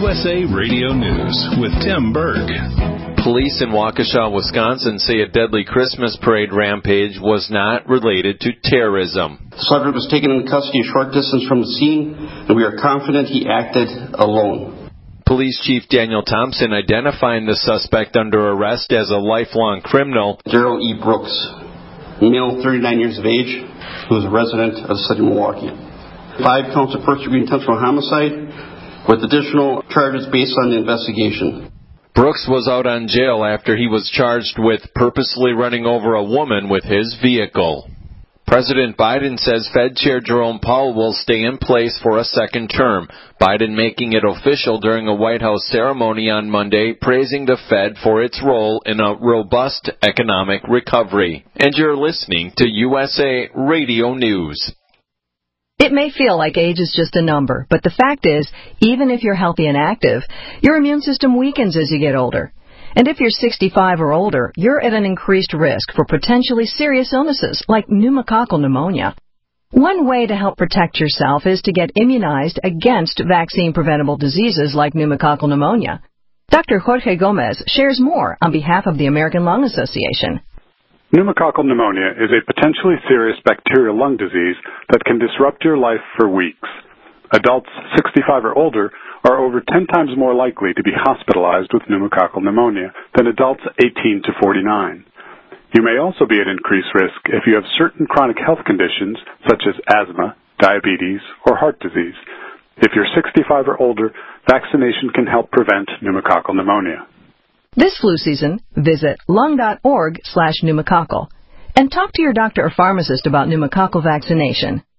USA Radio News with Tim Berg. Police in Waukesha, Wisconsin say a deadly Christmas parade rampage was not related to terrorism. The subject was taken into custody a short distance from the scene, and we are confident he acted alone. Police Chief Daniel Thompson identifying the suspect under arrest as a lifelong criminal. Darrell E. Brooks, male, 39 years of age, who is a resident of the city of Milwaukee. 5 counts of first-degree intentional homicide with additional charges based on the investigation. Brooks was out on jail after he was charged with purposely running over a woman with his vehicle. President Biden says Fed Chair Jerome Powell will stay in place for a second term. Biden making it official during a White House ceremony on Monday, praising the Fed for its role in a robust economic recovery. And you're listening to USA Radio News. It may feel like age is just a number, but the fact is, even if you're healthy and active, your immune system weakens as you get older. And if you're 65 or older, you're at an increased risk for potentially serious illnesses like pneumococcal pneumonia. One way to help protect yourself is to get immunized against vaccine-preventable diseases like pneumococcal pneumonia. Dr. Jorge Gomez shares more on behalf of the American Lung Association. Pneumococcal pneumonia is a potentially serious bacterial lung disease that can disrupt your life for weeks. Adults 65 or older are over 10 times more likely to be hospitalized with pneumococcal pneumonia than adults 18 to 49. You may also be at increased risk if you have certain chronic health conditions such as asthma, diabetes, or heart disease. If you're 65 or older, vaccination can help prevent pneumococcal pneumonia. This flu season, visit lung.org/pneumococcal and talk to your doctor or pharmacist about pneumococcal vaccination.